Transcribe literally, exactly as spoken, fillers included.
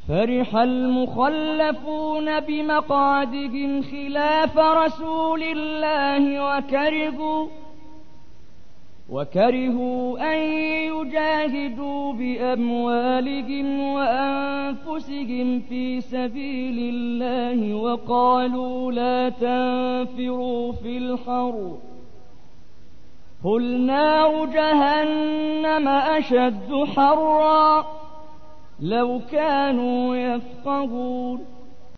فرح المخلفون بمقعدهم خلاف رسول الله وكرهوا وكرهوا أن يجاهدوا بأموالهم وأنفسهم في سبيل الله وقالوا لا تنفروا في الحر قل نار جهنم أشد حرا لو كانوا يفقهون